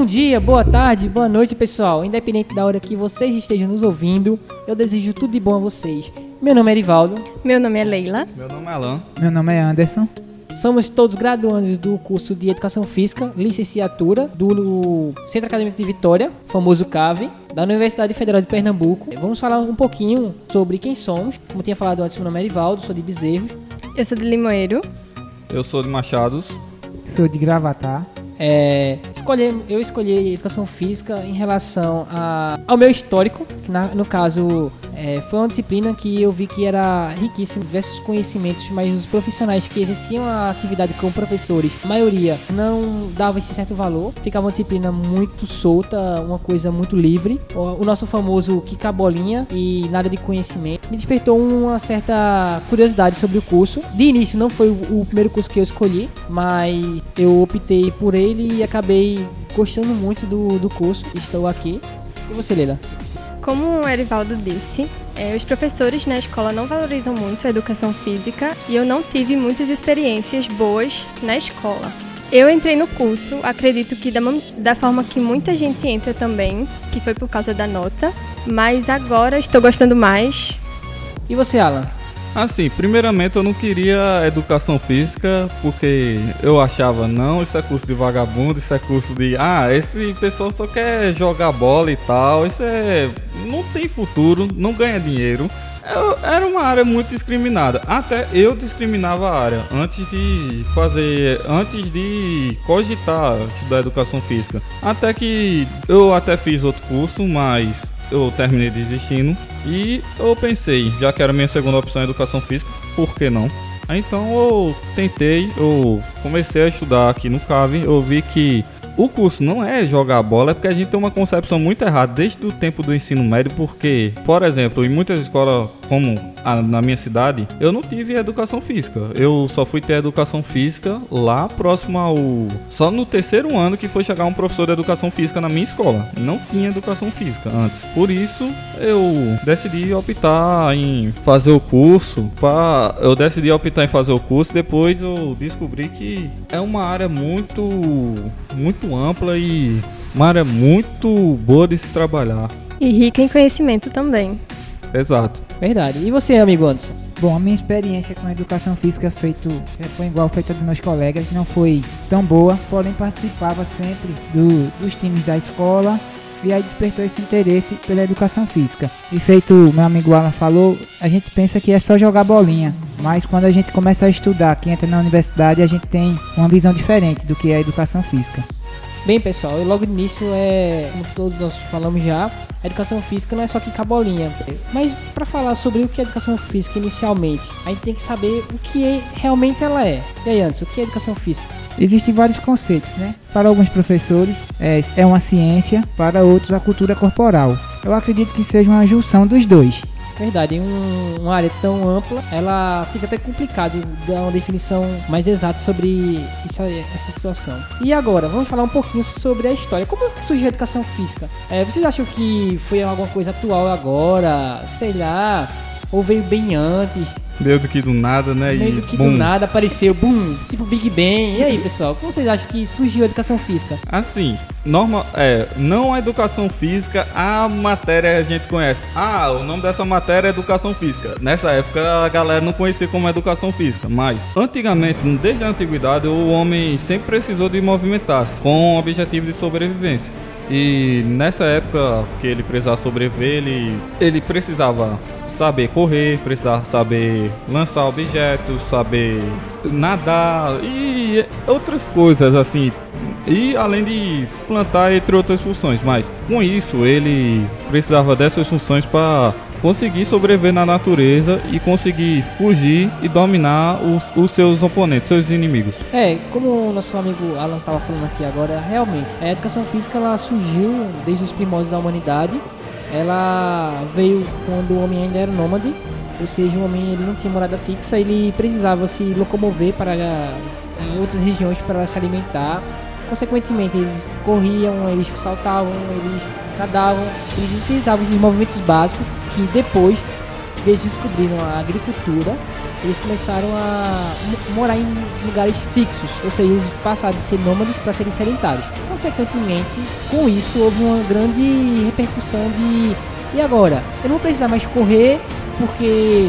Bom dia, boa tarde, boa noite, pessoal. Independente da hora que vocês estejam nos ouvindo, eu desejo tudo de bom a vocês. Meu nome é Erivaldo. Meu nome é Leila. Meu nome é Alan. Meu nome é Anderson. Somos todos graduandos do curso de Educação Física, licenciatura, do Centro Acadêmico de Vitória, famoso CAV, da Universidade Federal de Pernambuco. Vamos falar um pouquinho sobre quem somos. Como eu tinha falado antes, meu nome é Erivaldo, sou de Bezerros. Eu sou de Limoeiro. Eu sou de Machados. Sou de Gravatar. Eu escolhi Educação Física em relação ao meu histórico, que no caso foi uma disciplina que eu vi que era riquíssima, diversos conhecimentos, mas os profissionais que exerciam a atividade como professores, a maioria não dava esse certo valor, ficava uma disciplina muito solta, uma coisa muito livre, o nosso famoso quicar bolinha e nada de conhecimento. Me despertou uma certa curiosidade sobre o curso. De início não foi o primeiro curso que eu escolhi, mas eu optei por ele e acabei gostando muito do curso. Estou aqui. E você, Leila? Como o Erivaldo disse, os professores na escola não valorizam muito a educação física e eu não tive muitas experiências boas na escola. Eu entrei no curso, acredito que da forma que muita gente entra também, que foi por causa da nota, mas agora estou gostando mais. E você, Alan? Assim, primeiramente eu não queria educação física porque eu achava, não, isso é curso de vagabundo, isso é curso de, esse pessoal só quer jogar bola e tal, não tem futuro, não ganha dinheiro. Era uma área muito discriminada, até eu discriminava a área antes de cogitar estudar educação física. Até que eu até fiz outro curso, mas eu terminei desistindo e eu pensei, já que era minha segunda opção em educação física, por que não? Então eu comecei a estudar aqui no CAV, eu vi que o curso não é jogar bola, é porque a gente tem uma concepção muito errada desde o tempo do ensino médio, porque, por exemplo, em muitas escolas, como na minha cidade, eu não tive educação física. Eu só fui ter educação física lá próximo só no terceiro ano que foi chegar um professor de educação física na minha escola. Não tinha educação física antes. Por isso, eu decidi optar em fazer o curso. Depois eu descobri que é uma área muito ampla e uma área muito boa de se trabalhar. E rica em conhecimento também. Exato. Verdade. E você, amigo Anderson? Bom, a minha experiência com a educação física foi igual feita dos meus colegas, não foi tão boa, porém participava sempre dos times da escola e aí despertou esse interesse pela educação física. E feito meu amigo Alan falou, a gente pensa que é só jogar bolinha, mas quando a gente começa a estudar, que entra na universidade, a gente tem uma visão diferente do que é a educação física. Bem, pessoal, e logo de início como todos nós falamos já, a educação física não é só quicar bolinha. Mas para falar sobre o que é educação física inicialmente, a gente tem que saber o que realmente ela é. E aí, Anderson, o que é educação física? Existem vários conceitos, né? Para alguns professores é uma ciência, para outros a cultura corporal. Eu acredito que seja uma junção dos dois. Verdade, em uma área tão ampla, ela fica até complicado dar uma definição mais exata sobre essa situação. E agora, vamos falar um pouquinho sobre a história. Como surgiu a educação física? Vocês acham que foi alguma coisa atual agora? Sei lá, ou veio bem antes? Meio do que do nada, né? Meio do que do nada apareceu, boom, tipo Big Bang. E aí, pessoal, como vocês acham que surgiu a educação física? Assim, não a educação física, a matéria a gente conhece. O nome dessa matéria é educação física. Nessa época a galera não conhecia como educação física, mas antigamente, desde a antiguidade, o homem sempre precisou de movimentar-se com o objetivo de sobrevivência. E nessa época que ele precisava sobreviver, ele precisava saber correr, precisar saber lançar objetos, saber nadar e outras coisas assim. E além de plantar, entre outras funções. Mas com isso ele precisava dessas funções para conseguir sobreviver na natureza e conseguir fugir e dominar os seus oponentes, seus inimigos. Como o nosso amigo Alan estava falando aqui agora, realmente, a educação física ela surgiu desde os primórdios da humanidade. Ela veio quando o homem ainda era nômade, ou seja, o homem ele não tinha morada fixa, ele precisava se locomover para outras regiões para se alimentar. Consequentemente, eles corriam, eles saltavam, eles nadavam, eles utilizavam esses movimentos básicos que depois eles descobriram a agricultura eles começaram a morar em lugares fixos, ou seja, eles passaram de ser nômades para serem sedentários. Consequentemente, com isso houve uma grande repercussão de: e agora? Eu não vou precisar mais correr porque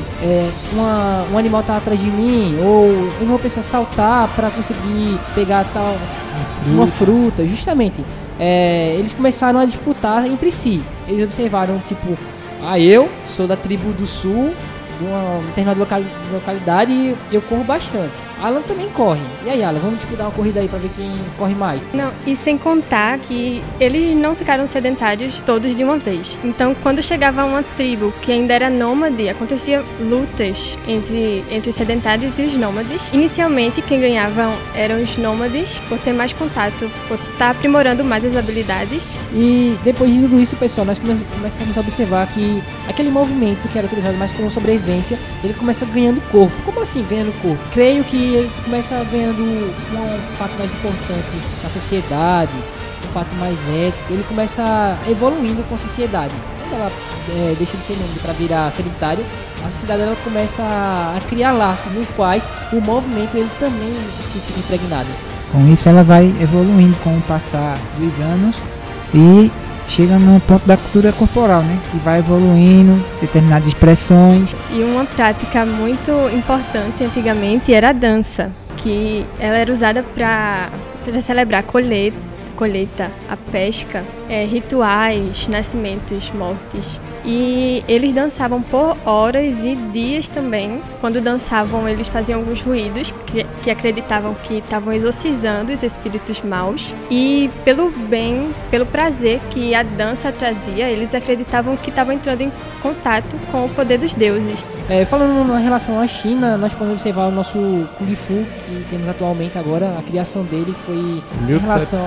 um animal está atrás de mim, ou eu não vou precisar saltar para conseguir pegar uma fruta. Justamente, eles começaram a disputar entre si. Eles observaram, tipo, eu sou da tribo do sul, de uma determinada localidade, e eu corro bastante. Alan também corre. E aí, Alan, vamos disputar uma corrida aí pra ver quem corre mais. Não, e sem contar que eles não ficaram sedentários todos de uma vez. Então, quando chegava uma tribo que ainda era nômade, acontecia lutas entre os sedentários e os nômades. Inicialmente, quem ganhavam eram os nômades, por ter mais contato, por estar aprimorando mais as habilidades. E depois de tudo isso, pessoal, nós começamos a observar que aquele movimento que era utilizado mais como sobrevivência, ele começa ganhando corpo. Como assim ganhando corpo? Creio que ele começa ganhando um fato mais importante na sociedade, um fato mais ético. Ele começa evoluindo com a sociedade. Quando ela deixa de ser nômade para virar sedentário, a sociedade ela começa a criar laços nos quais o movimento ele também se fica impregnado. Com isso ela vai evoluindo com o passar dos anos e chega no ponto da cultura corporal, né? Que vai evoluindo, determinadas expressões. E uma prática muito importante antigamente era a dança, que ela era usada para celebrar a colheita, a pesca, rituais, nascimentos, mortes. E eles dançavam por horas e dias também. Quando dançavam, eles faziam alguns ruídos que acreditavam que estavam exorcizando os espíritos maus. E pelo bem, pelo prazer que a dança trazia, eles acreditavam que estavam entrando em contato com o poder dos deuses. Falando em relação à China, nós podemos observar o nosso Kung Fu que temos atualmente agora. A criação dele foi em relação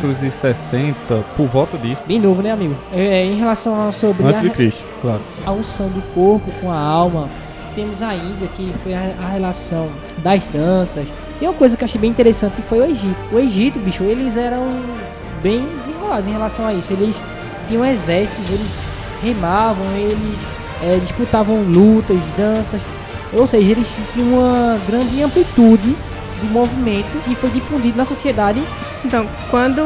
1760, por volta disso. Bem novo, né, amigo? Em relação sobre Antes de Cristo, claro. A unção do corpo com a alma. Temos a Índia, que foi a relação das danças. E uma coisa que eu achei bem interessante foi o Egito. O Egito, bicho, eles eram bem desenrolados em relação a isso. Eles tinham exércitos, eles remavam, eles disputavam lutas, danças. Ou seja, eles tinham uma grande amplitude do movimento que foi difundido na sociedade. Então, quando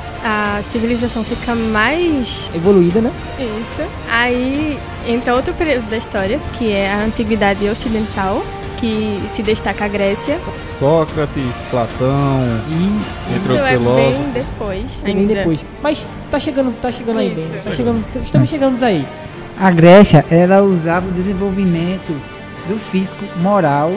a civilização fica mais evoluída, né? Isso. Aí entra outro período da história, que é a Antiguidade Ocidental, que se destaca a Grécia. Sócrates, Platão, isso, entre outros filósofos. Bem depois. Bem depois. Mas tá chegando aí bem. Estamos chegando aí. A Grécia, ela usava o desenvolvimento do físico moral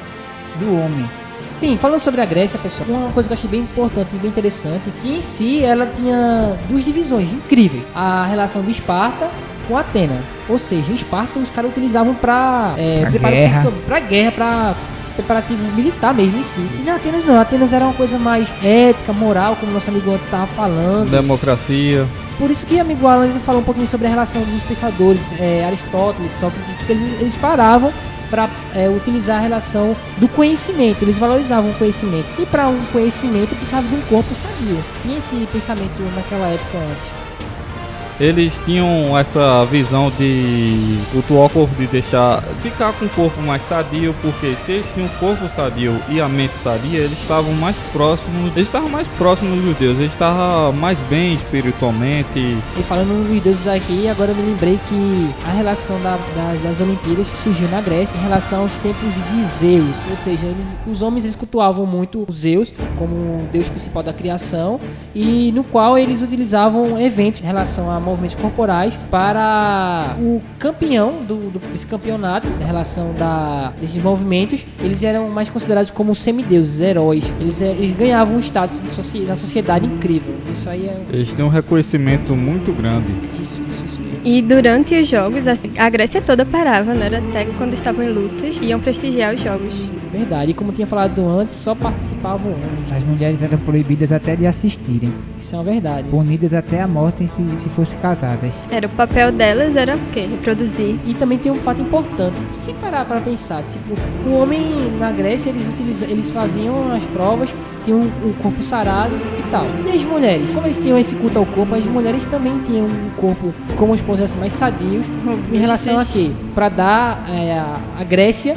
do homem. Sim, falando sobre a Grécia, pessoal, uma coisa que eu achei bem importante e bem interessante, que em si ela tinha duas divisões incríveis. A relação de Esparta com Atena. Ou seja, em Esparta os caras utilizavam para preparo físico, para guerra, para preparativo militar mesmo em si. E na Atenas não, Atenas era uma coisa mais ética, moral, como nosso amigo antes estava falando. Democracia. Por isso que o amigo Alan falou um pouquinho sobre a relação dos pensadores, Aristóteles, Sócrates, porque eles paravam para utilizar a relação do conhecimento, eles valorizavam o conhecimento. E para um conhecimento precisava de um corpo sadio. Tinha esse pensamento naquela época antes. Eles tinham essa visão de cultuar o corpo, de ficar com o corpo mais sadio, porque se eles tinham um corpo sadio e a mente sadia, eles estavam mais próximos dos deuses, eles estavam mais bem espiritualmente. E falando dos deuses aqui, agora eu me lembrei que a relação das Olimpíadas surgiu na Grécia em relação aos tempos de Zeus, ou seja, os homens eles cultuavam muito os Zeus como o deus principal da criação, e no qual eles utilizavam eventos em relação a movimentos corporais para o campeão desse campeonato, em relação desses movimentos. Eles eram mais considerados como semideuses, heróis. Eles ganhavam um status na sociedade incrível. Isso aí eles têm um reconhecimento muito grande. Isso mesmo. E durante os jogos, a Grécia toda parava, né? Até quando estavam em lutas, iam prestigiar os jogos. Verdade, e como tinha falado antes, só participavam homens. As mulheres eram proibidas até de assistirem. Isso é uma verdade. Punidas até a morte se fossem casadas. O papel delas era o quê? Reproduzir. E também tem um fato importante. Se parar para pensar, tipo, o homem na Grécia, eles faziam as provas, tinham um corpo sarado e tal. E as mulheres? Como eles tinham esse culto ao corpo, as mulheres também tinham um corpo, como os povos mais sadios, em relação a quê? Para dar à Grécia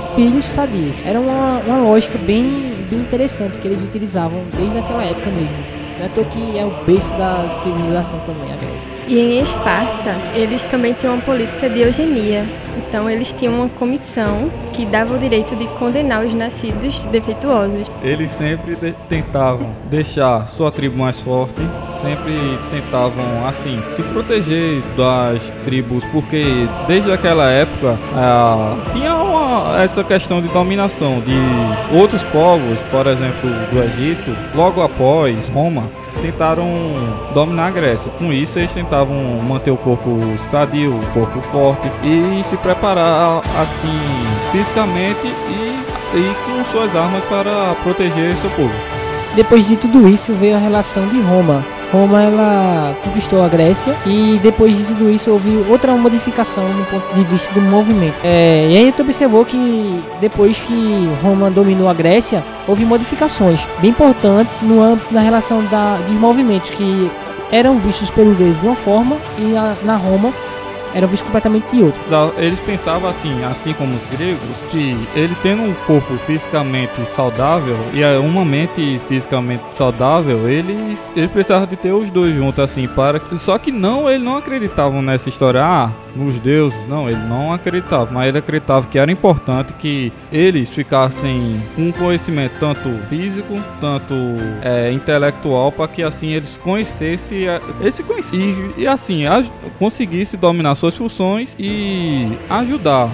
filhos sadios. Era uma lógica bem interessante que eles utilizavam desde aquela época mesmo. Não é à toa que é o berço da civilização também, a Grécia. E em Esparta, eles também tinham uma política de eugenia. Então, eles tinham uma comissão que dava o direito de condenar os nascidos defeituosos. Eles sempre tentavam deixar sua tribo mais forte, sempre tentavam, assim, se proteger das tribos, porque desde aquela época tinha essa questão de dominação de outros povos, por exemplo, do Egito. Logo após Roma, tentaram dominar a Grécia. Com isso, eles tentavam manter o corpo sadio, o corpo forte e se preparar, assim, fisicamente e com suas armas para proteger seu povo. Depois de tudo isso, veio a relação de Roma. Roma, ela conquistou a Grécia e depois de tudo isso houve outra modificação no ponto de vista do movimento. E aí tu observou que depois que Roma dominou a Grécia, houve modificações bem importantes no âmbito da relação dos movimentos que eram vistos pelos gregos de uma forma e na Roma eram vistos completamente de outra. Eles pensavam assim como os gregos, que ele tendo um corpo fisicamente saudável e uma mente fisicamente saudável, eles precisavam de ter os dois juntos, assim, só que eles não acreditavam nessa história, nos deuses, não, ele não acreditava, mas ele acreditava que era importante que eles ficassem com um conhecimento tanto físico, tanto intelectual, para que assim eles conhecessem, e assim, conseguissem dominar suas funções e ajudar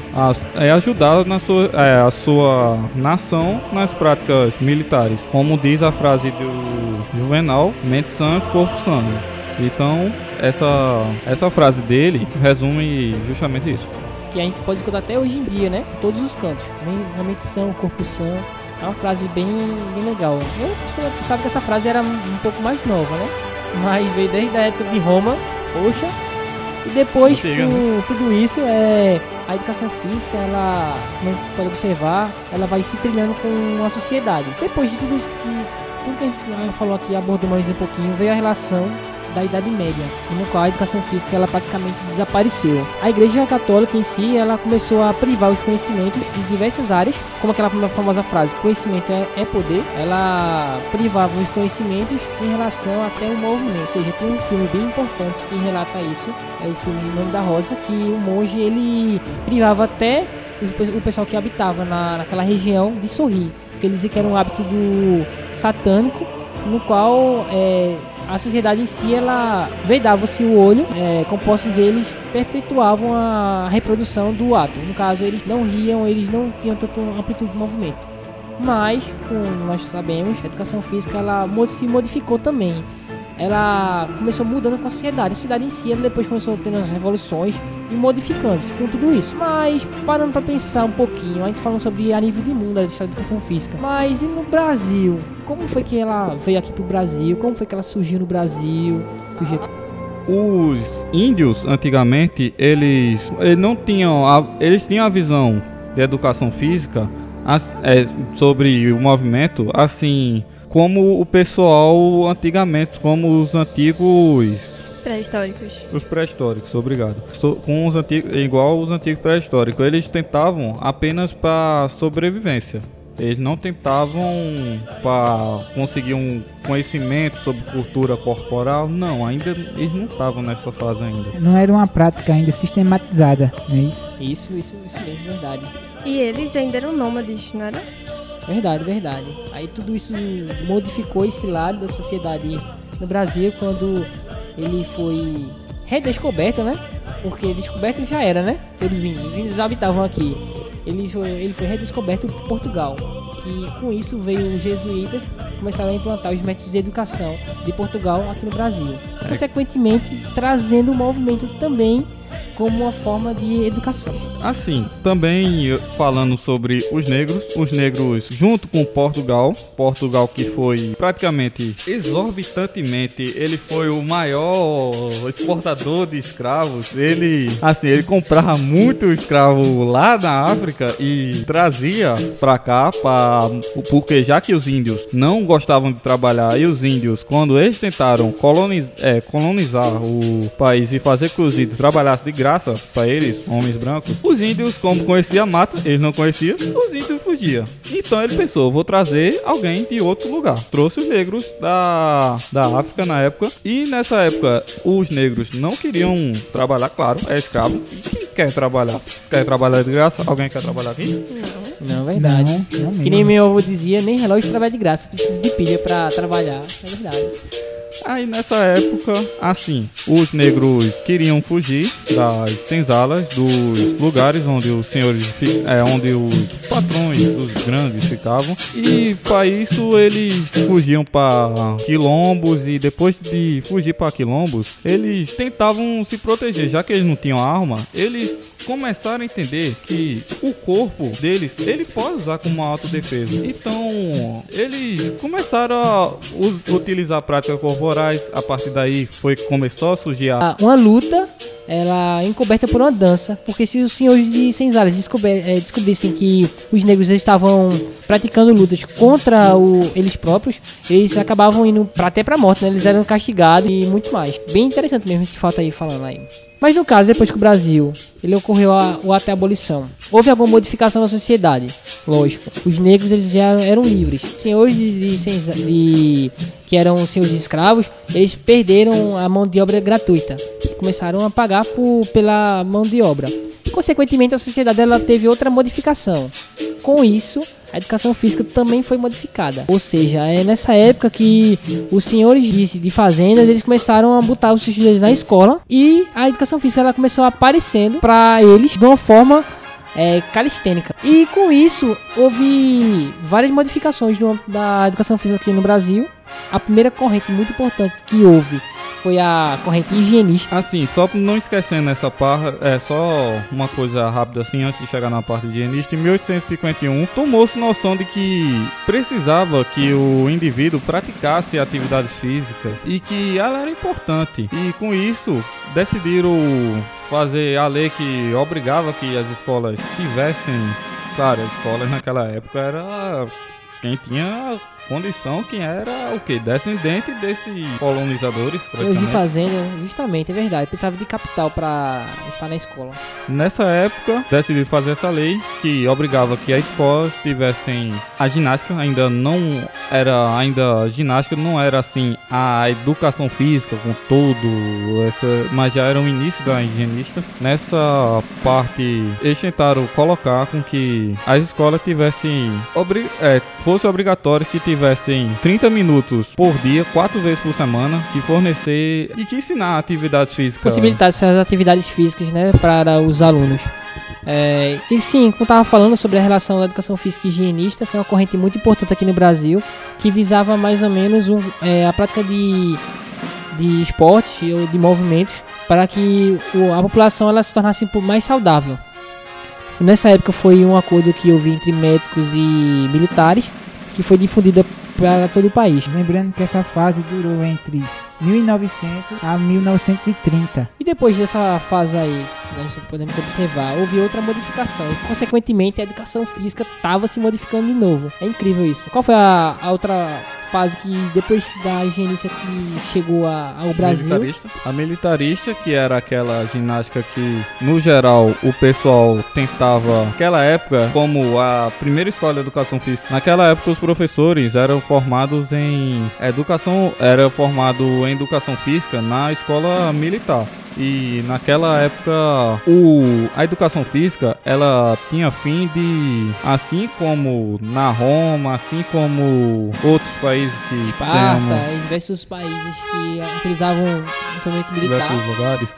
a sua nação nas práticas militares, como diz a frase do Juvenal: mente sã, corpo sano. Então, essa frase dele resume justamente isso. Que a gente pode escutar até hoje em dia, né? Em todos os cantos. Mente sã, corpo sã. É uma frase bem legal. Você sabe que essa frase era um pouco mais nova, né? Mas veio desde a época de Roma, poxa. E depois, com tudo isso, a educação física, ela, como pode observar, ela vai se trilhando com a sociedade. Depois de tudo isso tudo que a gente falou aqui, abordou mais um pouquinho, veio a relação da Idade Média, no qual a educação física ela praticamente desapareceu. A Igreja Católica em si, ela começou a privar os conhecimentos de diversas áreas, como aquela famosa frase, conhecimento é poder. Ela privava os conhecimentos em relação até o movimento. Ou seja, tem um filme bem importante que relata isso, é o filme O Nome da Rosa, que o monge ele privava até o pessoal que habitava naquela região de sorrir, porque ele dizia que era um hábito do satânico, no qual a sociedade em si, ela vedava-se o olho, compostos eles perpetuavam a reprodução do ato. No caso, eles não riam, eles não tinham tanta amplitude de movimento. Mas, como nós sabemos, a educação física ela se modificou também. Ela começou mudando com a sociedade. A sociedade em si, ela depois começou tendo as revoluções e modificando-se com tudo isso. Mas, parando para pensar um pouquinho, a gente falando sobre a nível de mundo, a história da educação física. Mas e no Brasil? Como foi que ela veio aqui pro Brasil? Como foi que ela surgiu no Brasil? Os índios, antigamente, eles tinham a visão de educação física sobre o movimento, assim, como o pessoal antigamente, como os antigos pré-históricos. Os pré-históricos, obrigado. Com os antigos, igual os antigos pré-históricos, eles tentavam apenas para sobrevivência. Eles não tentavam para conseguir um conhecimento sobre cultura corporal, não, eles não estavam nessa fase ainda. Não era uma prática ainda sistematizada, não é isso? Isso mesmo, verdade. E eles ainda eram nômades, não era? Verdade. Aí tudo isso modificou esse lado da sociedade no Brasil quando ele foi redescoberto, né? Porque descoberto já era, né? Pelos índios. Os índios já habitavam aqui. Ele foi redescoberto por Portugal. E com isso veio os jesuítas que começaram a implantar os métodos de educação de Portugal aqui no Brasil. Consequentemente, trazendo o movimento também como uma forma de educação. Assim, também falando sobre os negros junto com Portugal que foi praticamente exorbitantemente, ele foi o maior exportador de escravos. Ele comprava muito escravo lá na África e trazia pra cá, porque já que os índios não gostavam de trabalhar, e os índios, quando eles tentaram colonizar o país e fazer que os índios trabalhassem chegasse de graça pra eles, homens brancos, os índios, como conheciam a mata, eles não conheciam, os índios fugiam. Então ele pensou, vou trazer alguém de outro lugar. Trouxe os negros da África na época, e nessa época os negros não queriam trabalhar, claro, é escravo. E quem quer trabalhar? Quer trabalhar de graça? Alguém quer trabalhar aqui? Não, verdade. Não Que nem meu avô dizia, nem relógio trabalha de graça, precisa de pilha pra trabalhar. É verdade. Aí nessa época, assim, os negros queriam fugir das senzalas, dos lugares onde os senhores, onde os patrões, os grandes ficavam. E para isso eles fugiam para quilombos, e depois de fugir para quilombos, eles tentavam se proteger, já que eles não tinham arma. Eles começaram a entender que o corpo deles, ele pode usar como uma autodefesa. Então, eles começaram a utilizar práticas corporais. A partir daí foi que começou a surgir Uma luta, ela é encoberta por uma dança, porque se os senhores de senzalas descobrissem que os negros estavam praticando lutas contra eles próprios, eles acabavam indo até pra morte, né? Eles eram castigados e muito mais. Bem interessante mesmo esse fato aí, falando aí. Mas no caso, depois que o Brasil ele ocorreu até a abolição, houve alguma modificação na sociedade? Lógico, os negros eles já eram livres. Os senhores que eram senhores de escravos, eles perderam a mão de obra gratuita. Começaram a pagar pela mão de obra. Consequentemente, a sociedade ela teve outra modificação. Com isso, a educação física também foi modificada. Ou seja, é nessa época que os senhores de fazendas eles começaram a botar os estudantes na escola, e a educação física ela começou aparecendo para eles de uma forma calistênica. E com isso, houve várias modificações da educação física aqui no Brasil. A primeira corrente muito importante que houve foi a corrente higienista. Assim, só não esquecendo essa parte, só uma coisa rápida assim, antes de chegar na parte higienista, em 1851 tomou-se noção de que precisava que o indivíduo praticasse atividades físicas e que ela era importante. E com isso, decidiram fazer a lei que obrigava que as escolas tivessem, claro, as escolas naquela época era quem tinha condição, quem era o quê? Descendente desses colonizadores. Senhores de fazenda, justamente, é verdade. Precisava de capital para estar na escola. Nessa época, decidiu fazer essa lei que obrigava que as escolas tivessem a ginástica, ainda ginástica não era assim a educação física com mas já era o início da higienista. Nessa parte, eles tentaram colocar com que as escolas tivessem fosse obrigatório que tivessem 30 minutos por dia, 4 vezes por semana, que fornecer e que ensinar atividades físicas. Possibilitar essas atividades físicas, né, para os alunos. E sim, como eu estava falando sobre a relação da educação física e higienista, foi uma corrente muito importante aqui no Brasil, que visava mais ou menos a prática de esportes ou de movimentos para que a população ela se tornasse mais saudável. Nessa época foi um acordo que houve entre médicos e militares, que foi difundida para todo o país. Lembrando que essa fase durou entre 1900 a 1930. E depois dessa fase aí, nós podemos observar, houve outra modificação. E, consequentemente, a educação física estava se modificando de novo. É incrível isso. Qual foi a outra fase que, depois da higienista que chegou ao Brasil? A militarista, que era aquela ginástica que, no geral, o pessoal tentava... Naquela época, como a primeira escola de educação física, naquela época os professores eram formados em educação física na escola militar. E naquela época a educação física ela tinha fim de, assim como na Roma, assim como outros países que Esparta e diversos países que utilizavam o equipamento militar. Diversos lugares.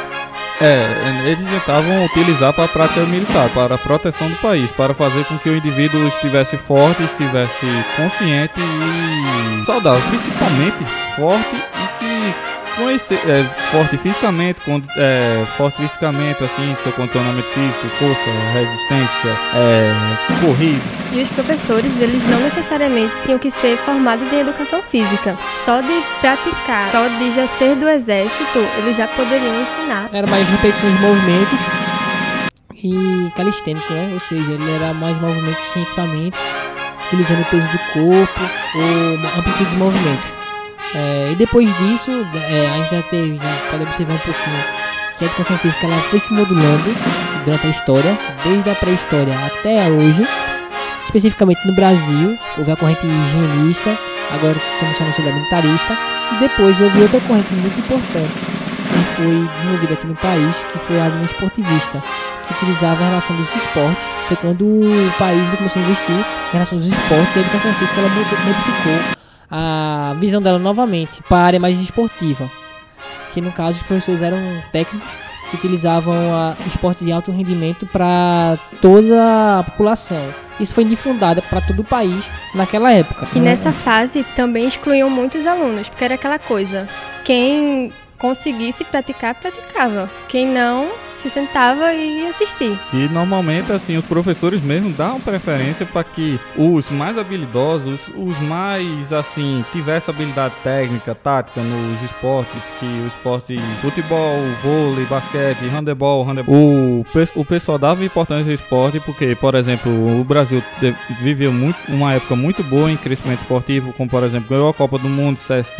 Eles tentavam utilizar para a prática militar, para a proteção do país, para fazer com que o indivíduo estivesse forte, estivesse consciente e saudável, principalmente forte e que forte fisicamente, assim, seu condicionamento físico, força, resistência, corrida. E os professores, eles não necessariamente tinham que ser formados em educação física. Só de praticar, só de já ser do exército, eles já poderiam ensinar. Era mais repetições de movimentos e calistênico, né? Ou seja, ele era mais movimentos sem equipamento, utilizando o peso do corpo ou amplitude de movimentos. E depois disso, a gente já pode observar um pouquinho que a educação física ela foi se modulando durante a história, desde a pré-história até hoje. Especificamente no Brasil, houve a corrente higienista, agora estamos falando sobre a militarista, e depois houve outra corrente muito importante que foi desenvolvida aqui no país, que foi a linha esportivista, que utilizava a relação dos esportes. Foi quando o país começou a investir em relação dos esportes, e a educação física ela modificou a visão dela novamente para a área mais esportiva, que no caso os professores eram técnicos que utilizavam esportes de alto rendimento para toda a população. Isso foi difundado para todo o país naquela época. E nessa fase também excluíam muitos alunos, porque era aquela coisa, quem conseguisse praticar, praticava. Quem não, se sentava e ia assistir. E normalmente, assim, os professores mesmo dão preferência para que os mais habilidosos, os mais, assim, tivessem habilidade técnica, tática nos esportes, que o esporte futebol, vôlei, basquete, handebol, o pessoal dava importância ao esporte porque, por exemplo, o Brasil viveu uma época muito boa em crescimento esportivo, como, por exemplo, ganhou a Copa do Mundo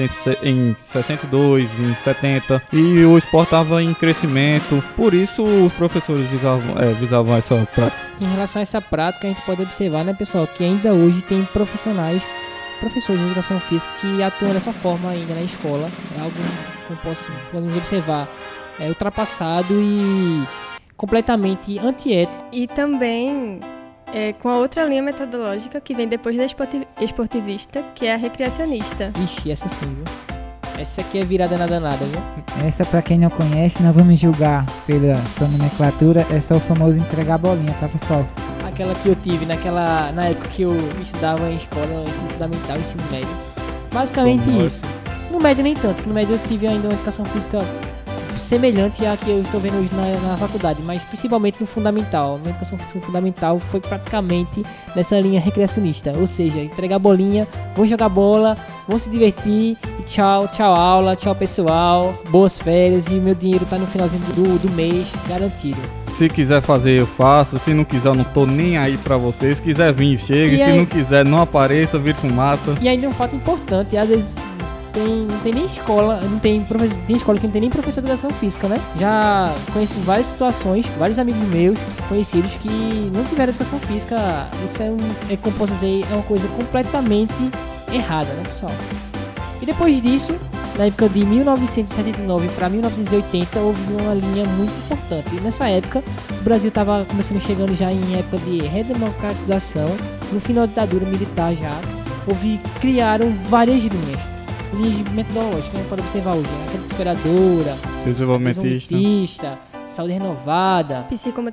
em 62, em 70, e o esporte estava em crescimento, por isso os professores visavam essa prática. Em relação a essa prática, a gente pode observar, né, pessoal, que ainda hoje tem professores de educação física que atuam dessa forma ainda na escola. É algo que podemos observar ultrapassado e completamente antiético. E também com a outra linha metodológica que vem depois da esportivista, que é a recreacionista. Ixi, essa sim, viu? Essa aqui é virada na danada, viu? Essa, pra quem não conhece, não vamos julgar pela sua nomenclatura, é só o famoso entregar a bolinha, tá, pessoal? Aquela que eu tive na época que eu estudava em escola, ensino fundamental, ensino médio. Basicamente isso. No médio nem tanto, no médio eu tive ainda uma educação física semelhante à que eu estou vendo hoje na faculdade, mas principalmente no fundamental. Minha educação física fundamental foi praticamente nessa linha recreacionista, ou seja, entregar bolinha, vamos jogar bola, vamos se divertir, e tchau aula, tchau pessoal, boas férias, e meu dinheiro tá no finalzinho do mês, garantido. Se quiser fazer, eu faço. Se não quiser, eu não tô nem aí pra vocês. Se quiser vir, chegue. Se não quiser, não apareça, vire fumaça. E ainda um fato importante, às vezes não tem nem escola, tem escola que não tem nem professor de educação física, né? Já conheci várias situações, vários amigos meus, conhecidos, que não tiveram educação física. Isso como posso dizer, é uma coisa completamente errada, né, pessoal? E depois disso, na época de 1979 para 1980, houve uma linha muito importante. E nessa época, o Brasil estava chegando já em época de redemocratização, no final da ditadura militar já, criaram várias linhas metodológicas, que a gente pode observar hoje, né? Aquela desesperadora, desenvolvimentista, saúde renovada,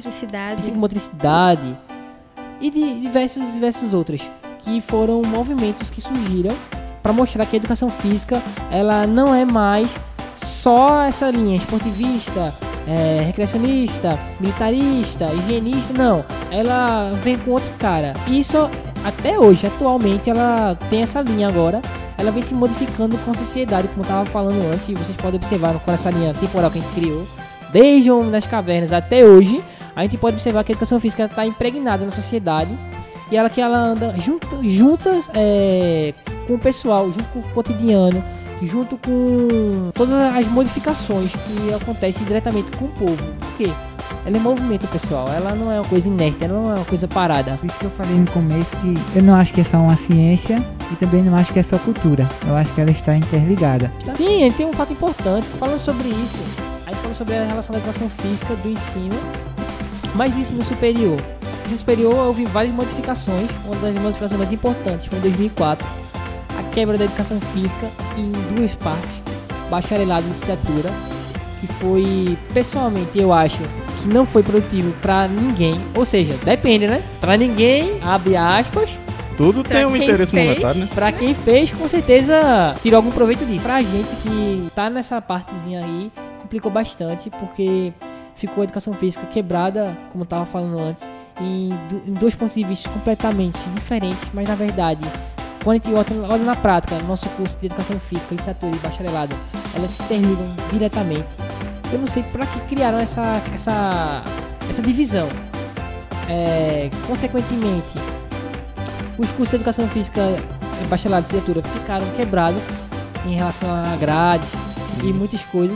psicomotricidade e de diversas outras, que foram movimentos que surgiram para mostrar que a educação física ela não é mais só essa linha esportivista, recreacionista, militarista, higienista, não. Ela vem com outro cara. Isso até hoje, atualmente, ela tem essa linha agora. Ela vem se modificando com a sociedade, como eu estava falando antes, e vocês podem observar com essa linha temporal que a gente criou, desde o Homem das Cavernas até hoje, a gente pode observar que a educação física está impregnada na sociedade, e ela anda juntas com o pessoal, junto com o cotidiano, junto com todas as modificações que acontecem diretamente com o povo. Por quê? Ela é movimento, pessoal. Ela não é uma coisa inerte, ela não é uma coisa parada. Por isso que eu falei no começo que eu não acho que é só uma ciência e também não acho que é só cultura. Eu acho que ela está interligada. Sim, a gente tem um fato importante. Falando sobre isso, a gente falou sobre a relação da educação física do ensino, mas do ensino superior. No ensino superior houve várias modificações. Uma das modificações mais importantes foi em 2004. A quebra da educação física em duas partes. Bacharelado e licenciatura. Que foi, pessoalmente, eu acho que não foi produtivo pra ninguém. Ou seja, depende, né? Pra ninguém, abre aspas. Tudo tem um interesse monetário, né? Pra quem fez, com certeza tirou algum proveito disso. Pra gente que tá nessa partezinha aí, complicou bastante, porque ficou a educação física quebrada, como eu tava falando antes, em dois pontos de vista completamente diferentes, mas na verdade, quando a gente olha na prática, no nosso curso de educação física, licenciatura e bacharelado, elas se interligam diretamente. Eu não sei para que criaram essa divisão. Consequentemente, os cursos de educação física, bacharelado e licenciatura ficaram quebrados em relação a grades e muitas coisas.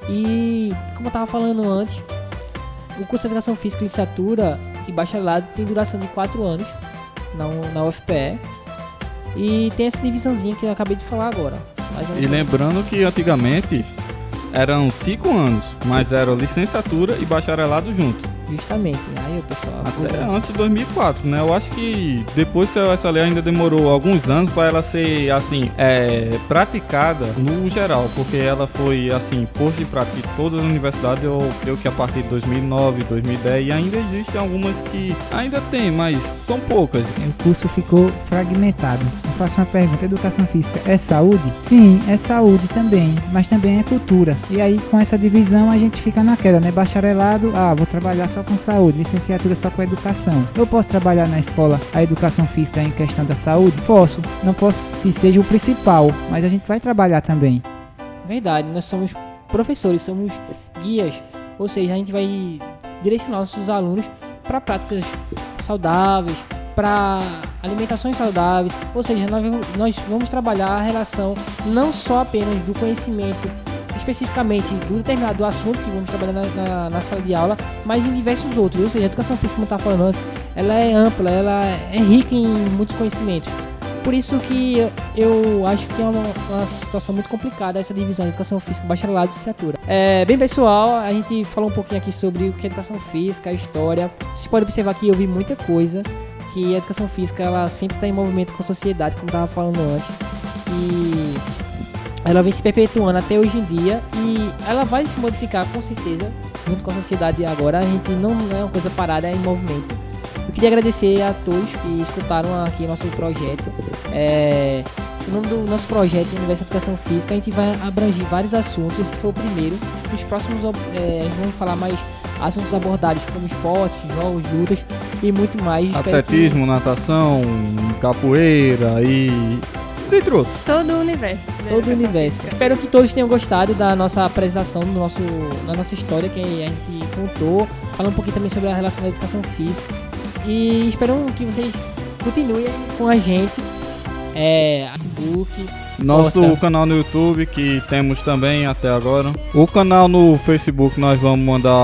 E, como eu tava falando antes, o curso de Educação Física, Licenciatura e Bacharelado tem duração de 4 anos na UFPE. E tem essa divisãozinha que eu acabei de falar agora. E lembrando que antigamente eram 5 anos, mas era licenciatura e bacharelado junto. Justamente, aí o pessoal... Até antes de 2004, né? Eu acho que depois essa lei ainda demorou alguns anos para ela ser, assim, praticada no geral, porque ela foi, assim, posta em prática em todas as universidades, eu creio que a partir de 2009, 2010, e ainda existem algumas que ainda tem, mas são poucas. O curso ficou fragmentado. Eu faço uma pergunta, educação física é saúde? Sim, é saúde também, mas também é cultura. E aí, com essa divisão, a gente fica naquela, né? Bacharelado, vou trabalhar só com saúde, licenciatura só com educação. Eu posso trabalhar na escola a educação física em questão da saúde? Posso. Não posso que seja o principal, mas a gente vai trabalhar também. Verdade, nós somos professores, somos guias, ou seja, a gente vai direcionar nossos alunos para práticas saudáveis, para alimentações saudáveis, ou seja, nós vamos trabalhar a relação não só apenas do conhecimento especificamente do determinado assunto que vamos trabalhar na sala de aula, mas em diversos outros. Ou seja, a educação física, como eu estava falando antes, ela é ampla, ela é rica em muitos conhecimentos. Por isso que eu acho que é uma situação muito complicada essa divisão de educação física, bacharelado e licenciatura. Bem, pessoal, a gente falou um pouquinho aqui sobre o que é educação física, a história. Você pode observar que eu vi muita coisa, que a educação física ela sempre está em movimento com a sociedade, como eu estava falando antes. E ela vem se perpetuando até hoje em dia e ela vai se modificar com certeza junto com a sociedade agora. A gente não é uma coisa parada, é em movimento. Eu queria agradecer a todos que escutaram aqui nosso projeto. O nome do nosso projeto é Universo de Educação Física. A gente vai abranger vários assuntos. Esse foi o primeiro. Nos próximos vamos falar mais assuntos abordados como esportes, jogos, lutas e muito mais. Atletismo, natação, capoeira e... dentre outros. Todo o universo. Todo o universo. Espero que todos tenham gostado da nossa apresentação, da nossa história que a gente contou. Falar um pouquinho também sobre a relação da educação física. E espero que vocês continuem com a gente. Facebook. Nosso canal no YouTube, que temos também até agora. O canal no Facebook nós vamos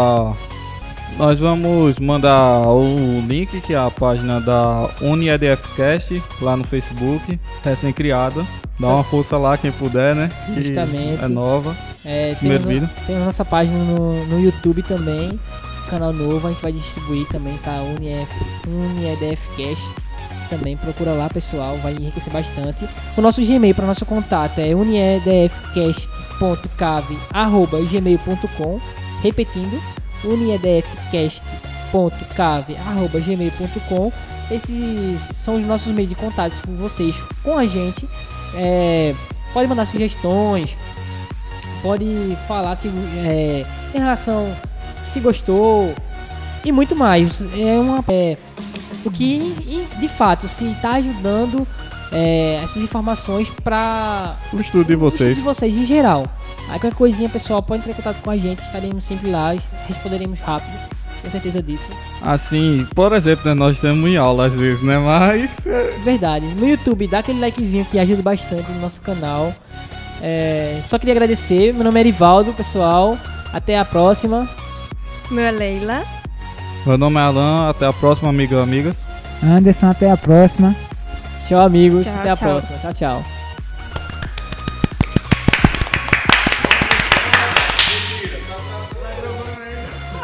mandar o link, que é a página da UniEDFcast, lá no Facebook, recém-criada. Dá uma força lá, quem puder, né? Justamente. É nova. Primeiro vídeo. Tem a nossa página no YouTube também, canal novo, a gente vai distribuir também, tá? UniEDFcast. Também procura lá, pessoal, vai enriquecer bastante. O nosso Gmail para nosso contato é uniedfcast.cave@gmail.com. Repetindo, uniedfcast.cave@gmail.com. Esses são os nossos meios de contato com vocês, com a gente. Pode mandar sugestões, pode falar em relação se gostou e muito mais. O que de fato se está ajudando essas informações para o estudo de vocês em geral. Aí qualquer coisinha, pessoal, pode entrar em contato com a gente, estaremos sempre lá, responderemos rápido, tenho certeza disso. Assim, por exemplo, né, nós estamos em aula às vezes, né, mas... Verdade, no YouTube, dá aquele likezinho que ajuda bastante no nosso canal. Só queria agradecer, meu nome é Erivaldo, pessoal, até a próxima. Meu é Leila. Meu nome é Alan, até a próxima, amigas. Anderson, até a próxima. Tchau, amigos, Tchau, até a tchau. próxima, tchau, tchau.